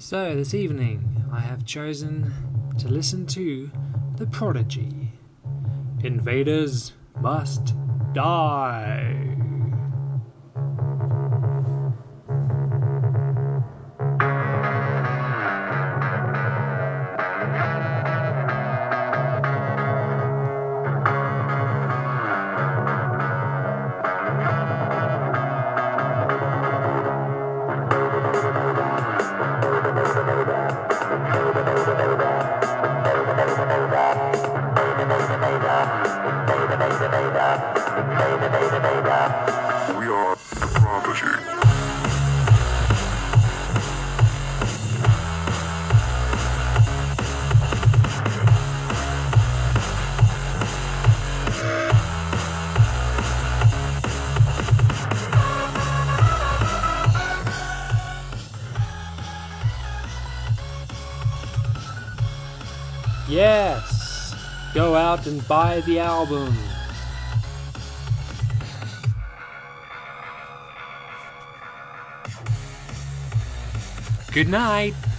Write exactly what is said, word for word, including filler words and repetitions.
So this evening I have chosen to listen to The Prodigy. Invaders must die. We are the Prodigy. Yes! Go out and buy the album. Good night.